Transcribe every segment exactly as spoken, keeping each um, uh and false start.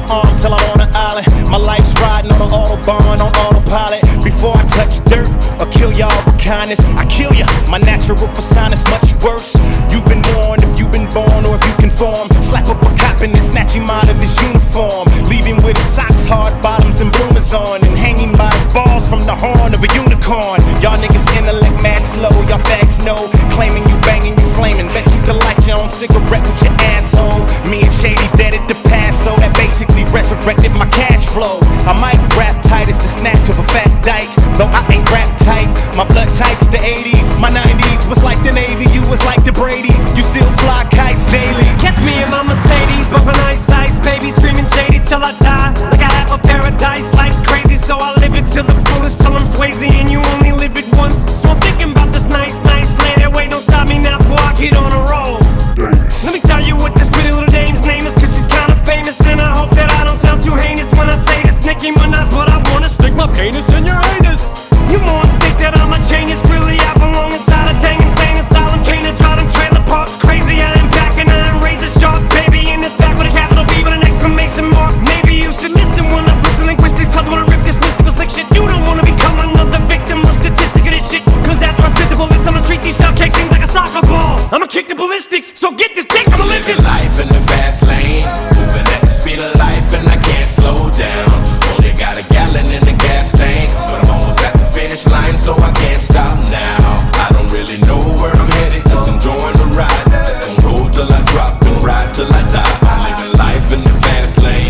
arm till I'm on an island. My life's riding on an autobahn, on autopilot. Before I touch dirt or kill y'all with kindness, I kill ya. My natural persona's much worse. You've been warned if you've been born or if you conform. Slap up a cop and then snatch him out of his uniform. Leave him with his socks, hard bottoms, and bloomers on, and hanging by his balls from the horn of a unicorn. Y'all niggas intellect mad slow, y'all fags know. Claiming you banging, you flaming. Bet you can light your own cigarette with your asshole. Me and Shady dead at the past, so that basically resurrected my cash flow. I might rap tight as the snatch of a fat dyke, though I ain't rap tight. My blood type's the eighties, my nineties was like the Navy, you was like the Brady's. You still fly kites daily. Catch me in my Mercedes, bumping ice ice, baby, screaming Shady till I die. Like I have a paradise, life's crazy, so I live it till the fullest, till I'm Swayze and you only live it once. So I'm thinking about this nice, nice lady. Wait, don't stop me now before I get on a roll. Let me tell you what this pretty little dame's name is, cause she's kinda famous, and I hope that I don't sound too heinous when I say this. Nicki Minaj, what I wanna stick my penis in your anus. You morons think that I'm a genius, really I belong inside a dang insane asylum. Can't draw them trailer parks crazy, I am back and I am razor sharp, baby, in this back with a capital B with an exclamation mark. Maybe you should listen when I flip the linguistics, cause I wanna rip this mystical slick shit. You don't wanna become another victim or statistic of this shit, cause after I spit the bullets I'ma treat these shell cakes things like a soccer ball. I'ma kick the ballistics, so get this dick, I'ma live this life in the fast lane, moving at the speed of life and I can't slow down. Only got a gallon in the gas tank, but I'm almost at the finish line, so I can't stop now. I don't really know where I'm headed, just enjoying the ride. Just gonna roll till I drop and ride till I die. I'm living life in the fast lane,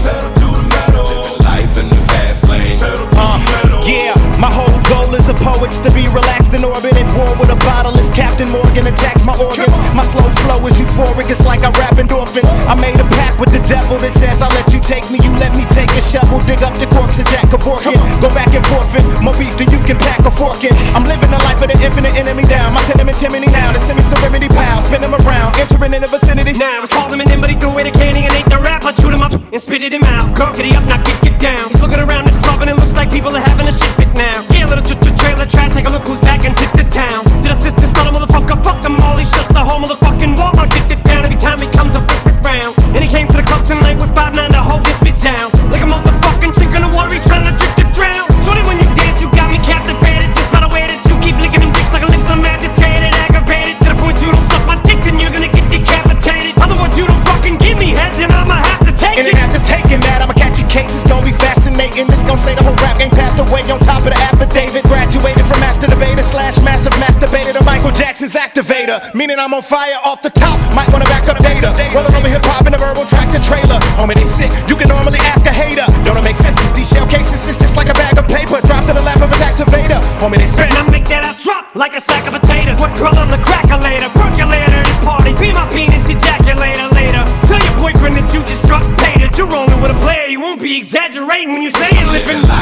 living life in the fast lane. Uh, yeah, my whole goal as a poet's to be relaxed in orbit at war with a bottle as Captain Morgan attacks my organs. My slow flow is euphoric, it's like I rap endorphins. I made a pact with the devil that says I'll let you take me, you let me take a shovel, dig up the corpse of Jack Kevorkian. Go back and forfeit, more beef than you can pack a fork in. I'm living the life of the infinite enemy down. My tenement chimney now, the semi-serenity pal. Spin them around, entering in the vicinity. Now it's called him and then, but he threw away the candy and ate the rap. I chewed him up and spitted him out. Girl, get he up, now get get down. He's looking around this club and it looks like people are having a shit fit now. Yeah, little ch ch trailer trash, take a look who's back into the town. Did I assist this other motherfucker? Fuck them all, he's just the whole motherfucking Walmart. Get it down every time he comes a flip round. And he came to the club tonight with five nine to hold this bitch down. Like a motherfucking sink in the water, he's trying to trick to drown. Shorty, when you dance, you got me captivated. Just by the way that you keep licking them dicks like a lips, I'm agitated, aggravated. To the point you don't suck my dick, then you're gonna get decapitated. Other words, you don't fucking give me head, then I'ma have to take and it. And after taking that, I'ma catch your case, it's gonna be fascinating. This gon' say the whole rap game passed away on top of the affidavit. Graduated from master debater slash massive masturbator to Michael Jackson's activator. Meaning I'm on fire off the top, might wanna back up data. Rolling over hip-hop in a verbal tractor trailer. Homie, they sick, you can normally ask a hater. Don't it make sense, these shell cases, it's just like a bag of paper dropped in the lap of a tax evader. Homie, they spit. And I make that ass drop like a sack of potatoes. What girl, I'm the cracker later. Percolator, this party, be my penis ejaculator later. Tell your boyfriend that you just struck, paid it. You're rolling with a player, you won't be exaggerating when you say it. Living